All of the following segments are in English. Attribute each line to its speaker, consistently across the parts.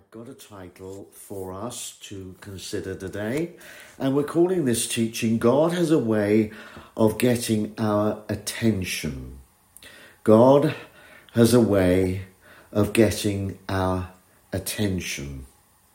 Speaker 1: I've got a title for us to consider today, and we're calling this teaching, God Has a Way of Getting Our Attention. God has a way of getting our attention.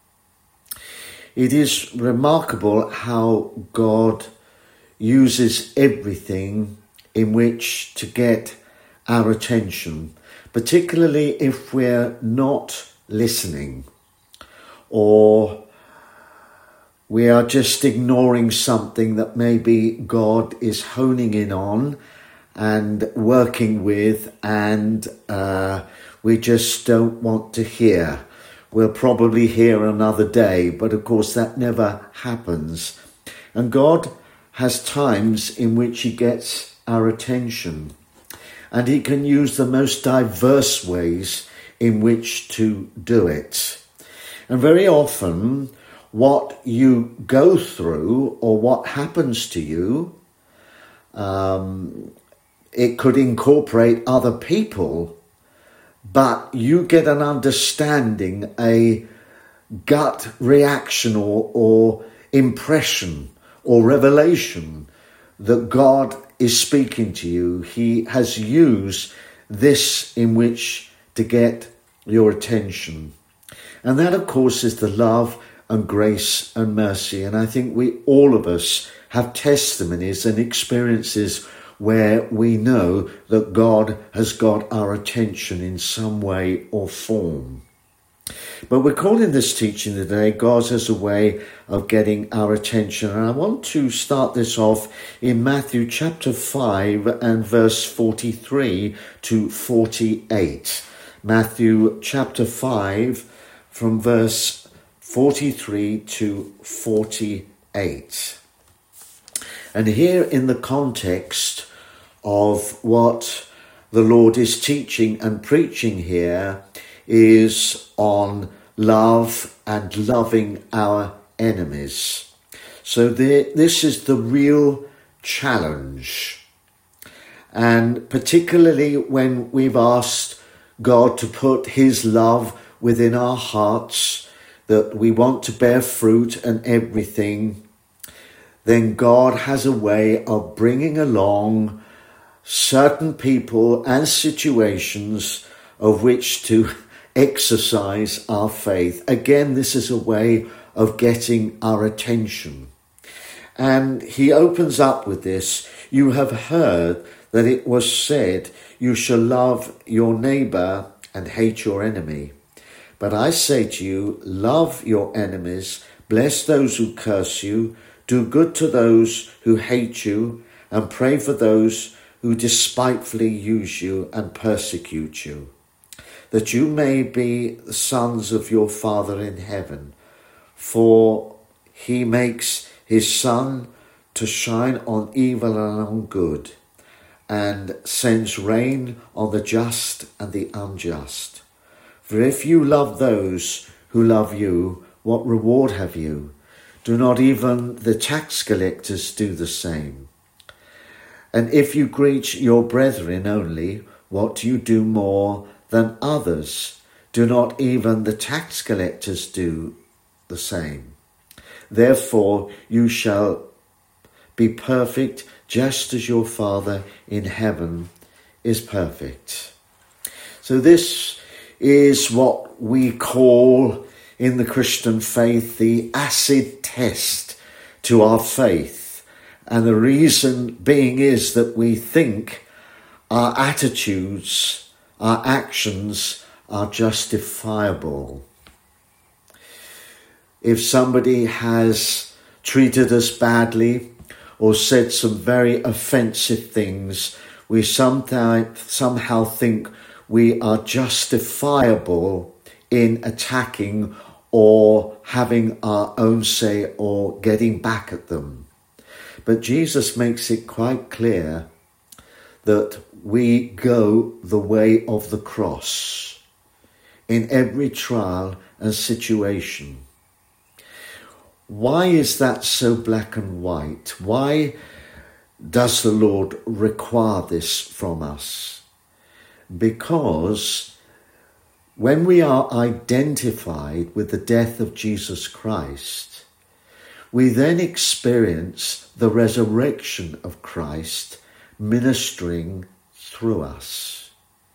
Speaker 1: It is remarkable how God uses everything in which to get our attention, particularly if we're not listening or we are just ignoring something that maybe God is honing in on and working with, and we just don't want to hear. We'll probably hear another day, but of course that never happens. And God has times in which he gets our attention, and he can use the most diverse ways in which to do it. And very often what you go through or what happens to you, it could incorporate other people, but you get an understanding, a gut reaction or impression or revelation that God is speaking to you. He has used this in which to get your attention. And that, of course, is the love and grace and mercy. And I think all of us have testimonies and experiences where we know that God has got our attention in some way or form. But we're calling this teaching today, God has a way of getting our attention. And I want to start this off in Matthew chapter 5 and verse 43 to 48. Matthew chapter 5 from verse 43 to 48. And here in the context of what the Lord is teaching and preaching here is on love and loving our enemies. So this is the real challenge. And particularly when we've asked God to put his love within our hearts, that we want to bear fruit and everything, then God has a way of bringing along certain people and situations of which to exercise our faith. Again, this is a way of getting our attention. And he opens up with this: you have heard that it was said, you shall love your neighbour and hate your enemy. But I say to you, love your enemies, bless those who curse you, do good to those who hate you, and pray for those who despitefully use you and persecute you, that you may be the sons of your Father in heaven. For he makes his sun to shine on evil and on good, and sends rain on the just and the unjust. For if you love those who love you, what reward have you? Do not even the tax collectors do the same? And if you greet your brethren only, what do you do more than others? Do not even the tax collectors do the same? Therefore you shall be perfect, just as your Father in heaven is perfect. So this is what we call in the Christian faith the acid test to our faith. And the reason being is that we think our attitudes, our actions are justifiable. If somebody has treated us badly or said some very offensive things, we somehow think we are justifiable in attacking or having our own say or getting back at them. But Jesus makes it quite clear that we go the way of the cross in every trial and situation. Why is that so black and white? Why does the Lord require this from us? Because when we are identified with the death of Jesus Christ, we then experience the resurrection of Christ ministering through us.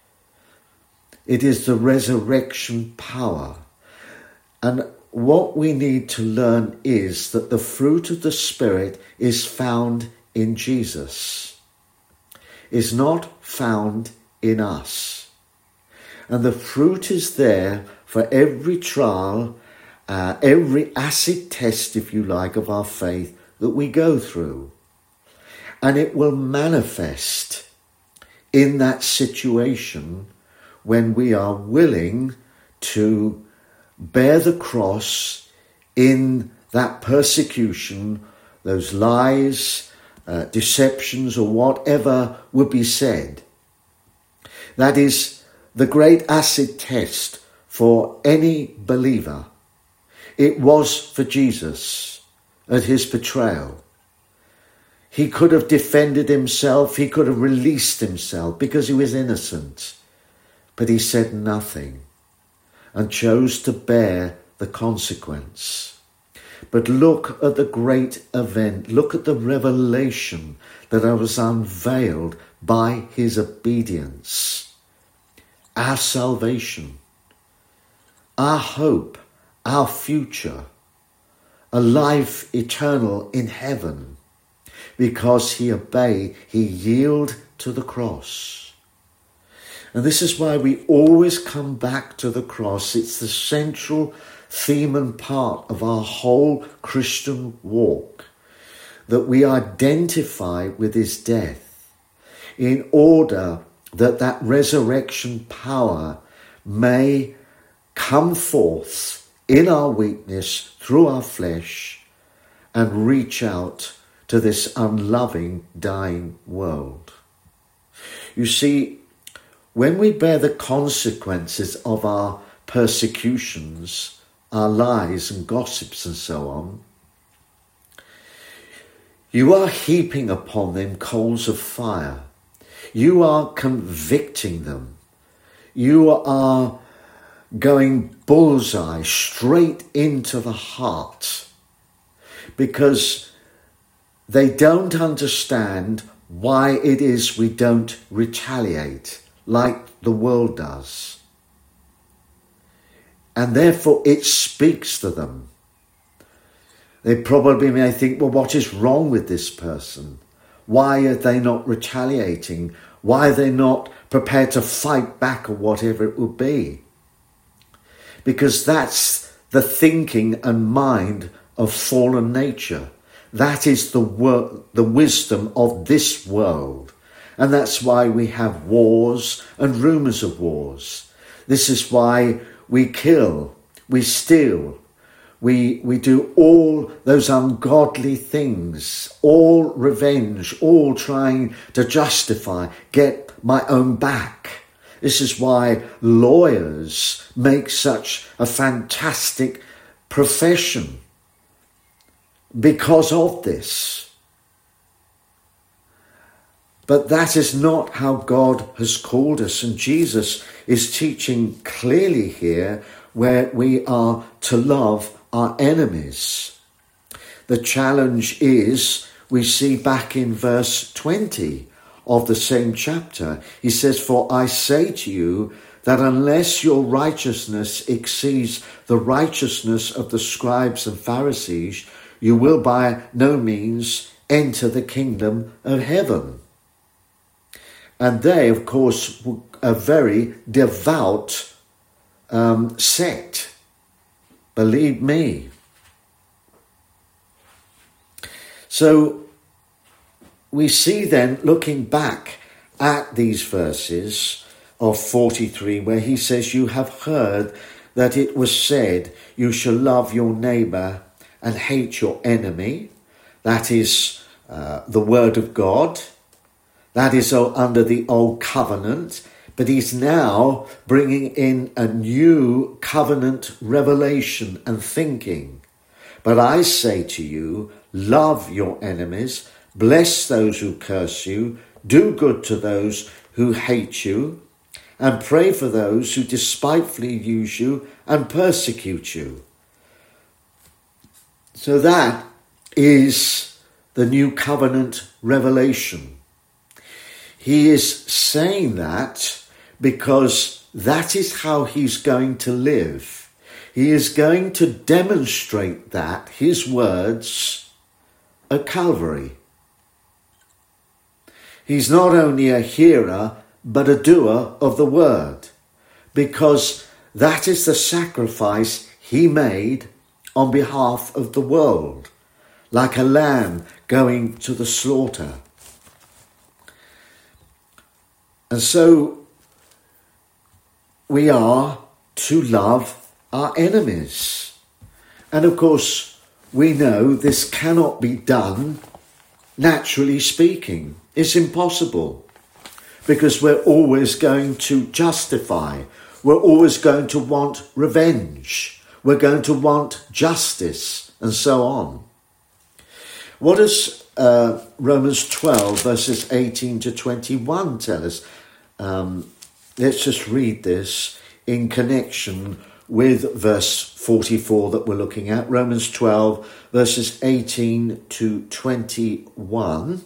Speaker 1: It is the resurrection power. And what we need to learn is that the fruit of the Spirit is found in Jesus, is not found in us. And the fruit is there for every trial, every acid test, if you like, of our faith that we go through. And it will manifest in that situation when we are willing to bear the cross in that persecution, those lies, deceptions, or whatever would be said. That is the great acid test for any believer. It was for Jesus at his betrayal. He could have defended himself, he could have released himself because he was innocent, but he said nothing and chose to bear the consequence. But look at the great event, look at the revelation that was unveiled by his obedience. Our salvation, our hope, our future, a life eternal in heaven, because he obeyed, he yielded to the cross. And this is why we always come back to the cross. It's the central theme and part of our whole Christian walk, that we identify with his death in order that that resurrection power may come forth in our weakness through our flesh and reach out to this unloving, dying world. You see, when we bear the consequences of our persecutions, our lies and gossips and so on, you are heaping upon them coals of fire. You are convicting them. You are going bullseye straight into the heart, because they don't understand why it is we don't retaliate like the world does. And therefore it speaks to them. They probably may think, well, what is wrong with this person? Why are they not retaliating? Why are they not prepared to fight back or whatever it would be? Because that's the thinking and mind of fallen nature. That is the wisdom of this world. And that's why we have wars and rumours of wars. This is why we kill, we steal, we do all those ungodly things, all revenge, all trying to justify, get my own back. This is why lawyers make such a fantastic profession, because of this. But that is not how God has called us. And Jesus is teaching clearly here where we are to love our enemies. The challenge is, we see back in verse 20 of the same chapter. He says, "For I say to you that unless your righteousness exceeds the righteousness of the scribes and Pharisees, you will by no means enter the kingdom of heaven." And they, of course, were a very devout sect. Believe me. So we see then, looking back at these verses of 43, where he says, "You have heard that it was said, you shall love your neighbour and hate your enemy." That is the word of God. That is under the old covenant. But he's now bringing in a new covenant revelation and thinking. "But I say to you, love your enemies, bless those who curse you, do good to those who hate you, and pray for those who despitefully use you and persecute you. So that is the new covenant revelation. He is saying that because that is how he's going to live. He is going to demonstrate that, his words, at Calvary. He's not only a hearer, but a doer of the word, because that is the sacrifice he made on behalf of the world, like a lamb going to the slaughter. And so we are to love our enemies. And of course, we know this cannot be done naturally speaking. It's impossible, because we're always going to justify. We're always going to want revenge. We're going to want justice, and so on. What does Romans 12 verses 18 to 21 tell us? Let's just read this in connection with verse 44 that we're looking at. Romans 12 verses 18 to 21.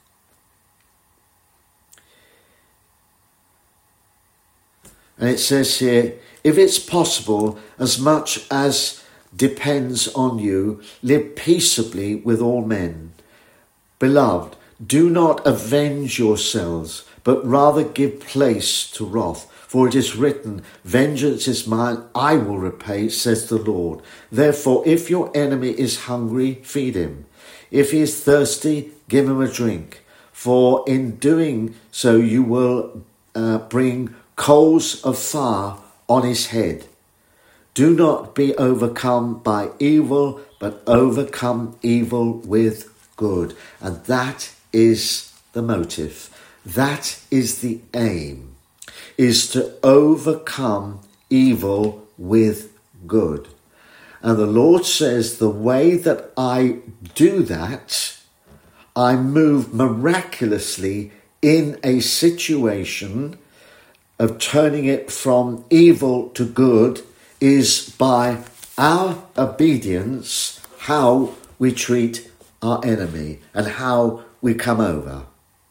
Speaker 1: And it says here, if it's possible, as much as depends on you, live peaceably with all men. Beloved, do not avenge yourselves, but rather give place to wrath. For it is written, vengeance is mine, I will repay, says the Lord. Therefore, if your enemy is hungry, feed him. If he is thirsty, give him a drink. For in doing so, you will bring coals of fire on his head. Do not be overcome by evil, but overcome evil with good. And that is the motive. That is the aim, is to overcome evil with good. And the Lord says, the way that I do that, I move miraculously in a situation of turning it from evil to good, is by our obedience, how we treat our enemy and how we come over.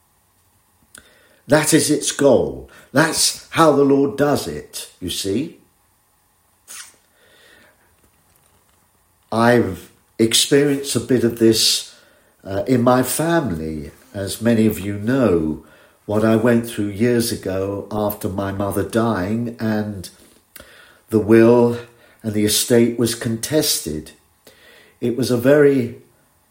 Speaker 1: That is its goal. That's how the Lord does it, you see. I've experienced a bit of this in my family, as many of you know, what I went through years ago after my mother dying, and the will and the estate was contested. It was a very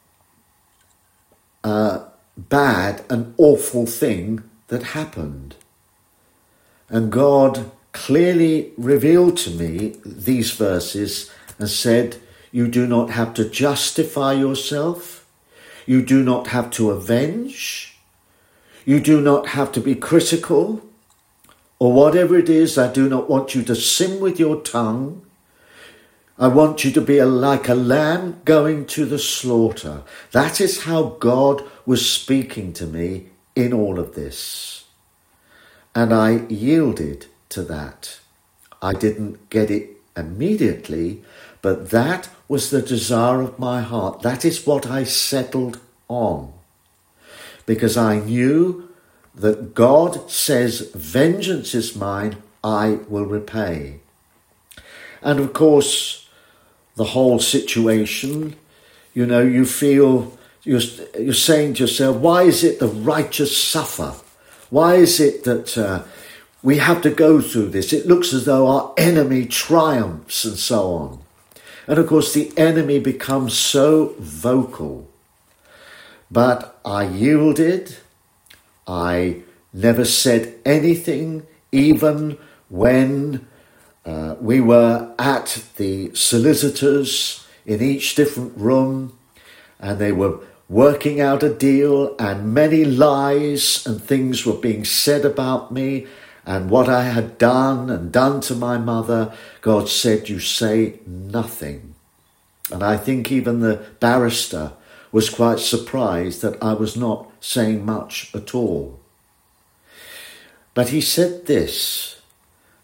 Speaker 1: bad and awful thing that happened. And God clearly revealed to me these verses and said, you do not have to justify yourself. You do not have to avenge. You do not have to be critical. Or whatever it is, I do not want you to sin with your tongue. I want you to be like a lamb going to the slaughter. That is how God was speaking to me in all of this. And I yielded to that. I didn't get it immediately, but that was the desire of my heart. That is what I settled on. Because I knew that God says, vengeance is mine, I will repay. And of course, the whole situation, you feel, you're saying to yourself, why is it the righteous suffer? Why is it that we have to go through this? It looks as though our enemy triumphs and so on. And of course, the enemy becomes so vocal. But I yielded. I never said anything, even when we were at the solicitors in each different room, and they were working out a deal, and many lies and things were being said about me and what I had done and done to my mother. God said, you say nothing. And I think even the barrister was quite surprised that I was not saying much at all. But he said this,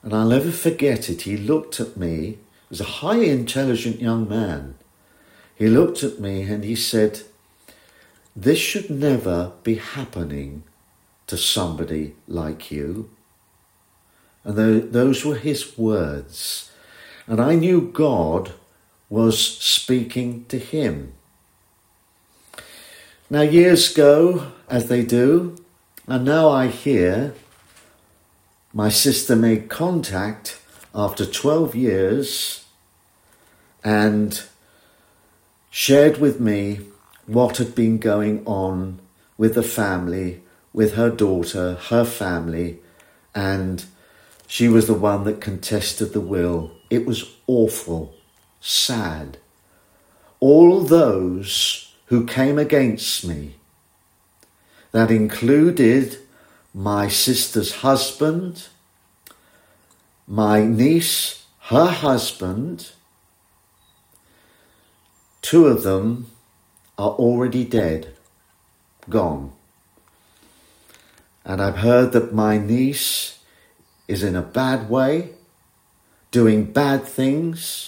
Speaker 1: And I'll never forget it. He looked at me. He was a highly intelligent young man. He looked at me and he said, "This should never be happening to somebody like you." And those were his words. And I knew God was speaking to him. Now years go, as they do, and now I hear my sister made contact after 12 years and shared with me what had been going on with the family, with her daughter, her family, and she was the one that contested the will. It was awful, sad. All those who came against me, that included my sister's husband, my niece, her husband, two of them are already dead, gone. And I've heard that my niece is in a bad way, doing bad things.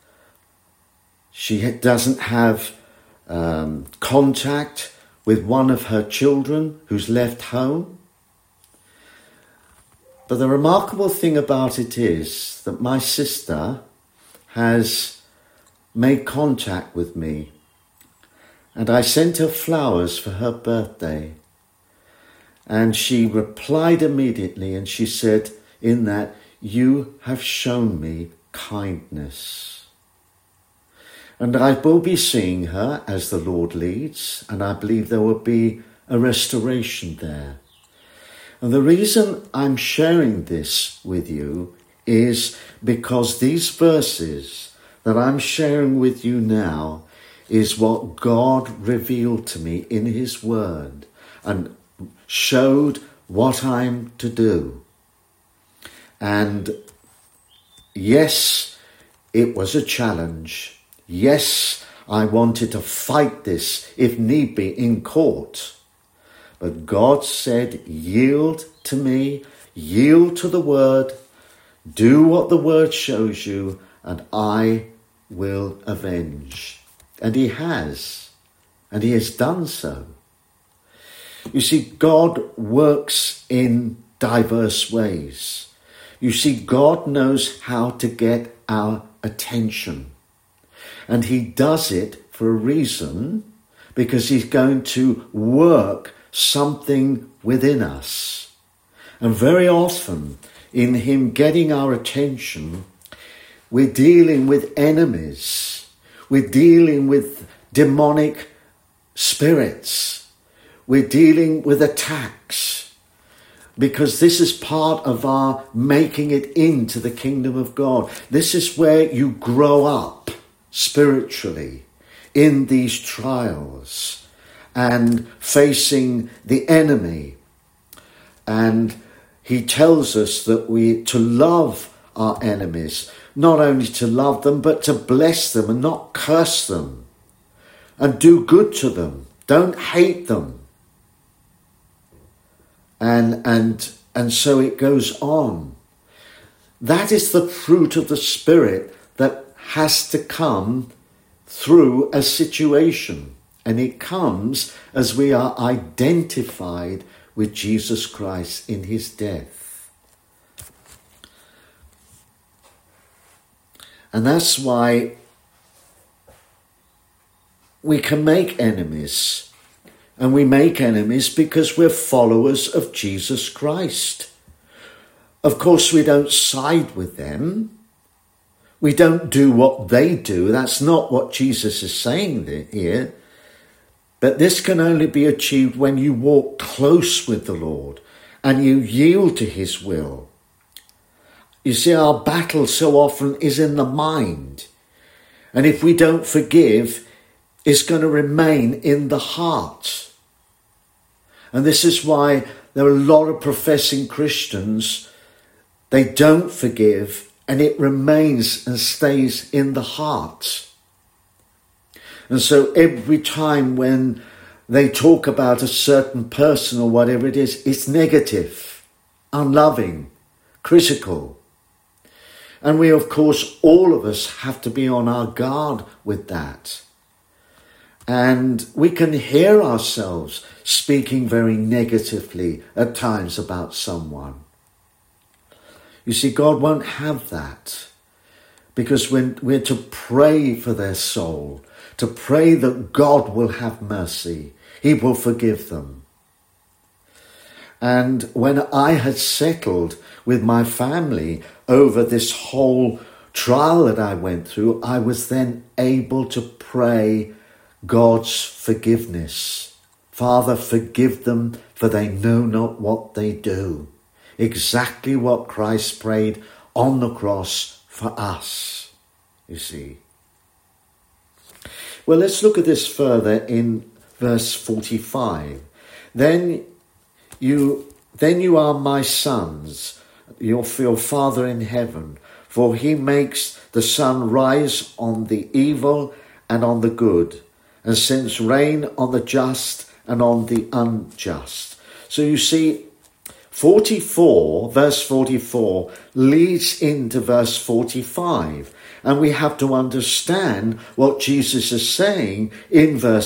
Speaker 1: She doesn't have contact with one of her children who's left home. But the remarkable thing about it is that my sister has made contact with me, and I sent her flowers for her birthday. And she replied immediately, and she said in that, "You have shown me kindness." And I will be seeing her as the Lord leads, and I believe there will be a restoration there. And the reason I'm sharing this with you is because these verses that I'm sharing with you now is what God revealed to me in his word and showed what I'm to do. And yes, it was a challenge. Yes, I wanted to fight this, if need be, in court. But God said, yield to me, yield to the word, do what the word shows you, and I will avenge. And he has, and he has done so. You see, God works in diverse ways. You see, God knows how to get our attention. And he does it for a reason, because he's going to work something within us. And very often, in him getting our attention, we're dealing with enemies. We're dealing with demonic spirits. We're dealing with attacks. Because this is part of our making it into the kingdom of God. This is where you grow up spiritually in these trials and facing the enemy. And he tells us that we to love our enemies, not only to love them, but to bless them and not curse them, and do good to them. Don't hate them. And so it goes on. That is the fruit of the Spirit that has to come through a situation. And it comes as we are identified with Jesus Christ in his death. And that's why we can make enemies. And we make enemies because we're followers of Jesus Christ. Of course, we don't side with them. We don't do what they do. That's not what Jesus is saying here. But this can only be achieved when you walk close with the Lord and you yield to his will. You see, our battle so often is in the mind. And if we don't forgive, it's going to remain in the heart. And this is why there are a lot of professing Christians, they don't forgive, and it remains and stays in the heart. And so every time when they talk about a certain person or whatever it is, it's negative, unloving, critical. And we, of course, all of us have to be on our guard with that. And we can hear ourselves speaking very negatively at times about someone. You see, God won't have that, because we're to pray for their soul, to pray that God will have mercy. He will forgive them. And when I had settled with my family over this whole trial that I went through, I was then able to pray God's forgiveness. Father, forgive them, for they know not what they do. Exactly what Christ prayed on the cross for us, you see. Well, let's look at this further in verse 45. Then you are my sons, your Father in heaven, for he makes the sun rise on the evil and on the good, and sends rain on the just and on the unjust. So you see, verse 44 leads into verse 45. And we have to understand what Jesus is saying in verse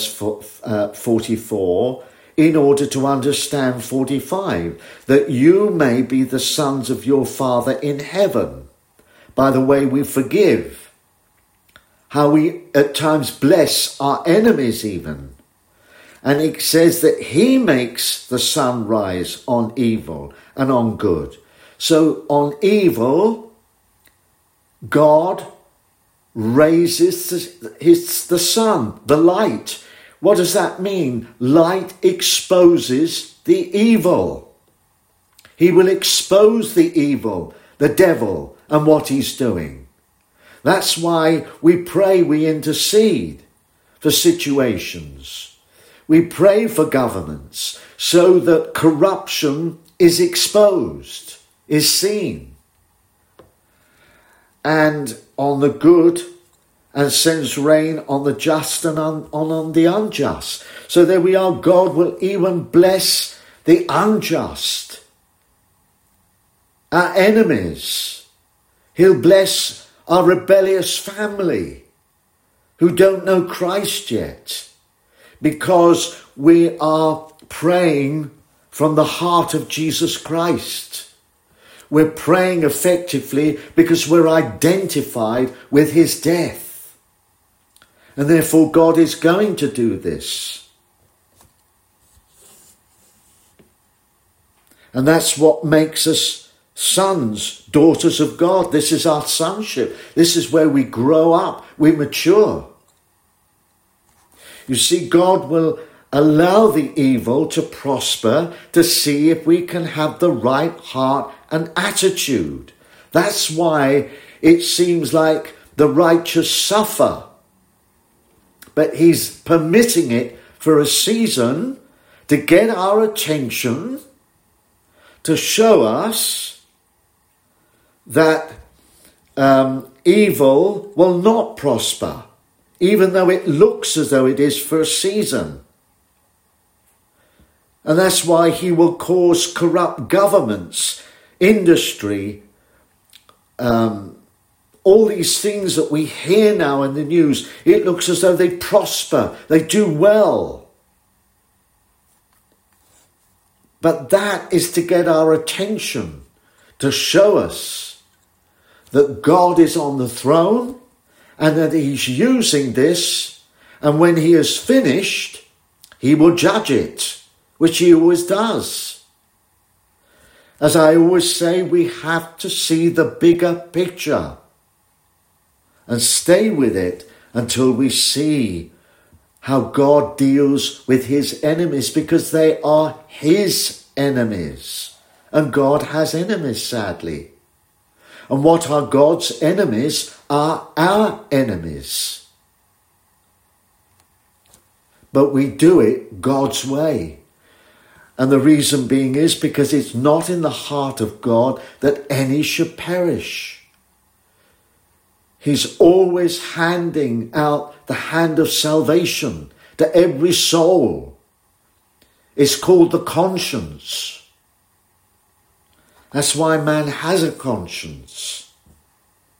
Speaker 1: 44 in order to understand 45. That you may be the sons of your Father in heaven, by the way we forgive. How we at times bless our enemies even. And it says that he makes the sun rise on evil and on good. So on evil, God raises the sun, the light. What does that mean? Light exposes the evil. He will expose the evil, the devil, and what he's doing. That's why we pray, we intercede for situations. We pray for governments so that corruption is exposed, is seen. And on the good, and sends rain on the just and on the unjust. So there we are. God will even bless the unjust, our enemies. He'll bless our rebellious family who don't know Christ yet, because we are praying from the heart of Jesus Christ. We're praying effectively because we're identified with his death. And therefore God is going to do this. And that's what makes us sons, daughters of God. This is our sonship. This is where we grow up, we mature. You see, God will allow the evil to prosper to see if we can have the right heart and attitude. That's why it seems like the righteous suffer. But he's permitting it for a season to get our attention, to show us that evil will not prosper, even though it looks as though it is for a season. And that's why he will cause corrupt governments, industry, all these things that we hear now in the news. It looks as though they prosper, they do well. But that is to get our attention, to show us that God is on the throne and that he's using this, and when he has finished, he will judge it, which he always does. As I always say, we have to see the bigger picture and stay with it until we see how God deals with his enemies, because they are his enemies. And God has enemies, sadly. And what are God's enemies are our enemies. But we do it God's way. And the reason being is because it's not in the heart of God that any should perish. He's always handing out the hand of salvation to every soul. It's called the conscience. That's why man has a conscience.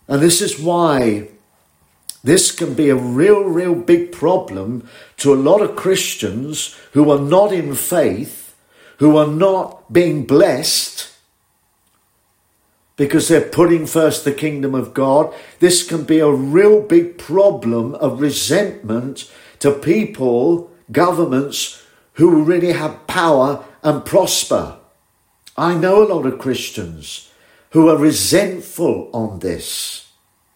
Speaker 1: And this is why this can be a real big problem to a lot of Christians who are not in faith, who are not being blessed, because they're putting first the kingdom of God. This can be a real big problem of resentment to people, governments, who really have power and prosper. I know a lot of Christians who are resentful on this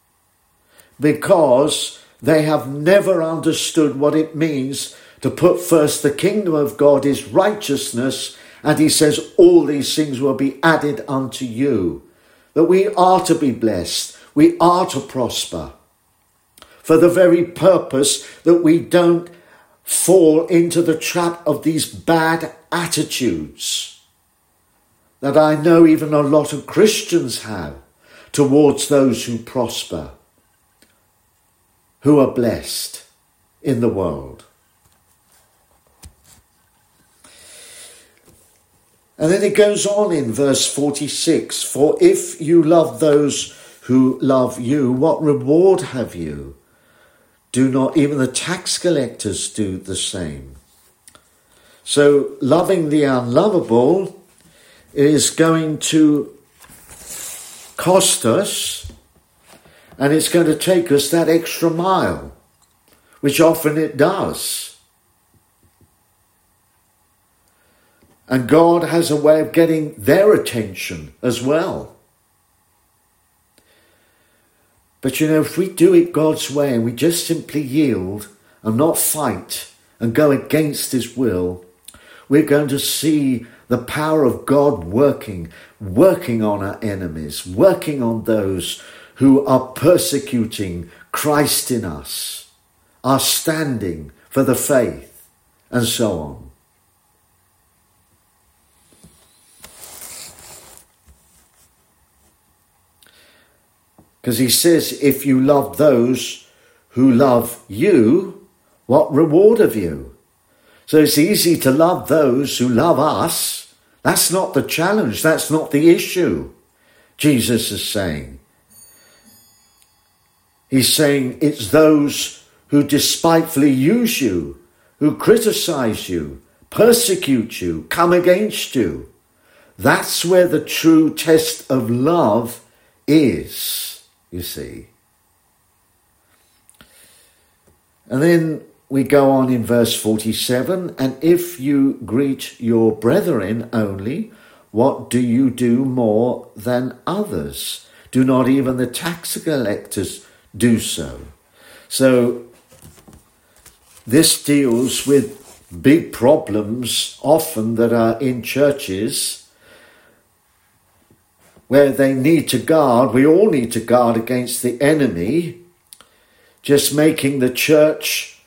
Speaker 1: because they have never understood what it means to put first the kingdom of God, his righteousness, and he says all these things will be added unto you. That we are to be blessed, we are to prosper, for the very purpose that we don't fall into the trap of these bad attitudes that I know even a lot of Christians have towards those who prosper, who are blessed in the world. And then it goes on in verse 46, for if you love those who love you, what reward have you? Do not even the tax collectors do the same? So loving the unlovable is going to cost us, and it's going to take us that extra mile, which often it does. And God has a way of getting their attention as well. But you know, if we do it God's way and we just simply yield and not fight and go against his will, we're going to see the power of God working on our enemies, working on those who are persecuting Christ in us, are standing for the faith, and so on. Because he says, if you love those who love you, what reward have you? So it's easy to love those who love us. That's not the challenge. That's not the issue, Jesus is saying. He's saying it's those who despitefully use you, who criticize you, persecute you, come against you. That's where the true test of love is. You see. And then we go on in verse 47, and if you greet your brethren only, what do you do more than others? Do not even the tax collectors do so? So this deals with big problems often that are in churches, where they need to guard, we all need to guard against the enemy, just making the church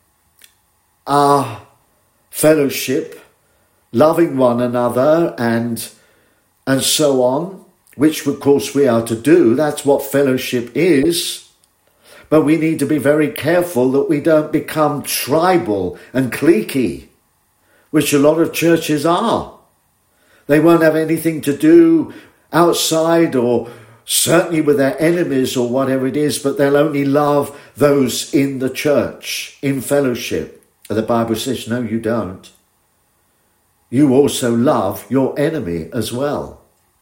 Speaker 1: our fellowship, loving one another and so on, which of course we are to do. That's what fellowship is. But we need to be very careful that we don't become tribal and cliquey, which a lot of churches are. They won't have anything to do outside or certainly with their enemies or whatever it is, but they'll only love those in the church, in fellowship. And the Bible says, no, you don't. You also love your enemy as well.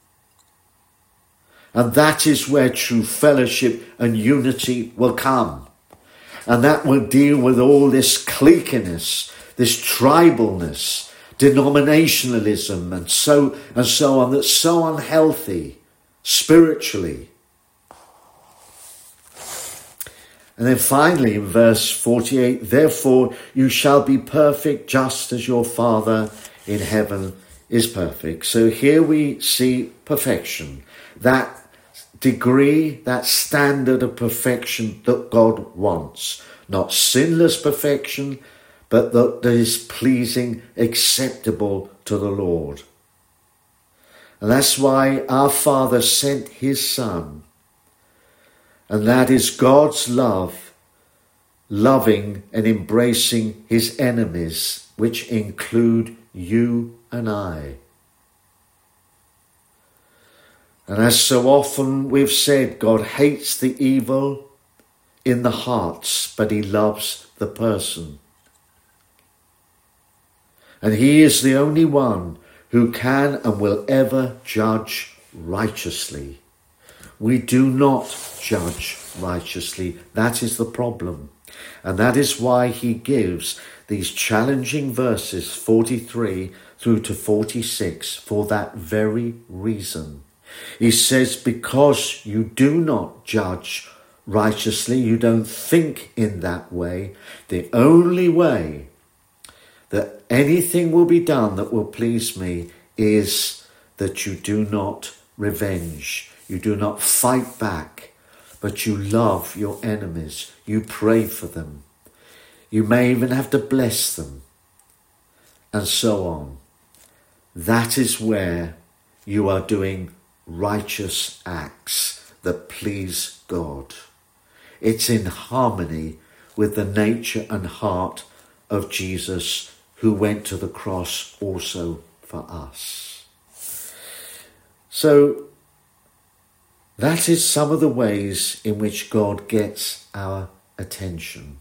Speaker 1: And that is where true fellowship and unity will come. And that will deal with all this cliquiness, this tribalness, denominationalism and so on, that's so unhealthy spiritually. And then finally in verse 48, therefore you shall be perfect just as your Father in heaven is perfect. So here we see perfection, that degree, that standard of perfection that God wants. Not sinless perfection, but that is pleasing, acceptable to the Lord. And that's why our Father sent his Son. And that is God's love, loving and embracing his enemies, which include you and I. And as so often we've said, God hates the evil in the hearts, but he loves the person. And he is the only one who can and will ever judge righteously. We do not judge righteously. That is the problem. And that is why he gives these challenging verses 43 through to 46 for that very reason. He says, because you do not judge righteously, you don't think in that way, the only way that anything will be done that will please me is that you do not revenge, you do not fight back, but you love your enemies, you pray for them, you may even have to bless them, and so on. That is where you are doing righteous acts that please God. It's in harmony with the nature and heart of Jesus, who went to the cross also for us. So that is some of the ways in which God gets our attention.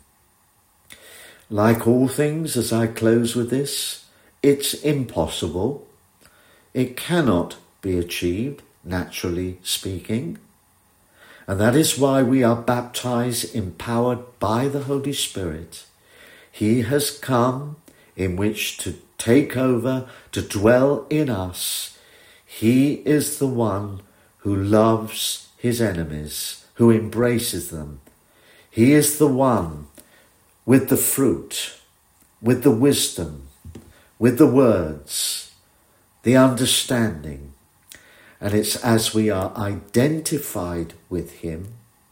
Speaker 1: Like all things, as I close with this, it's impossible. It cannot be achieved, naturally speaking. And that is why we are baptized, empowered by the Holy Spirit. He has come in which to take over, to dwell in us. He is the one who loves his enemies, who embraces them. He is the one with the fruit, with the wisdom, with the words, the understanding. And it's as we are identified with him,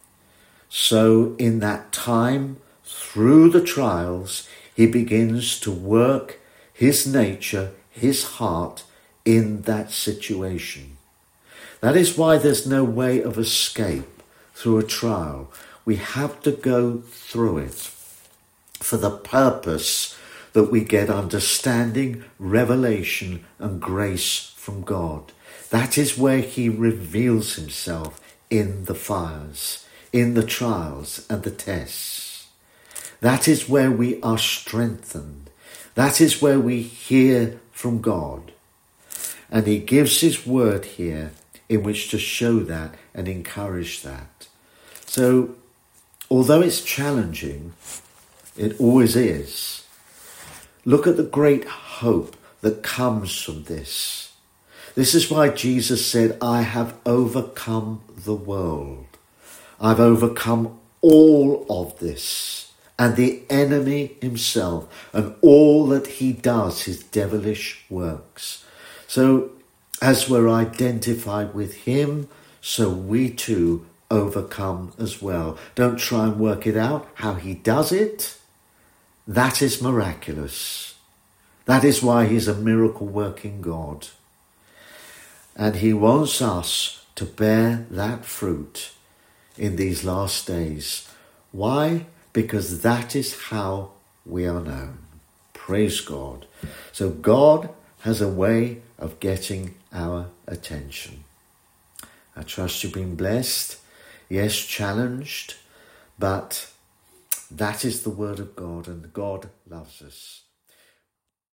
Speaker 1: so in that time, through the trials, he begins to work his nature, his heart in that situation. That is why there's no way of escape through a trial. We have to go through it for the purpose that we get understanding, revelation, and grace from God. That is where he reveals himself in the fires, in the trials and the tests. That is where we are strengthened. That is where we hear from God. And he gives his word here in which to show that and encourage that. So, although it's challenging, it always is, look at the great hope that comes from this. This is why Jesus said, I have overcome the world. I've overcome all of this and the enemy himself and all that he does, his devilish works. So as we're identified with him, so we too overcome as well. Don't try and work it out how he does it. That is miraculous. That is why he's a miracle working God. And he wants us to bear that fruit in these last days. Why? Because that is how we are known. Praise God. So God has a way of getting our attention. I trust you've been blessed. Yes, challenged, but that is the word of God, and God loves us.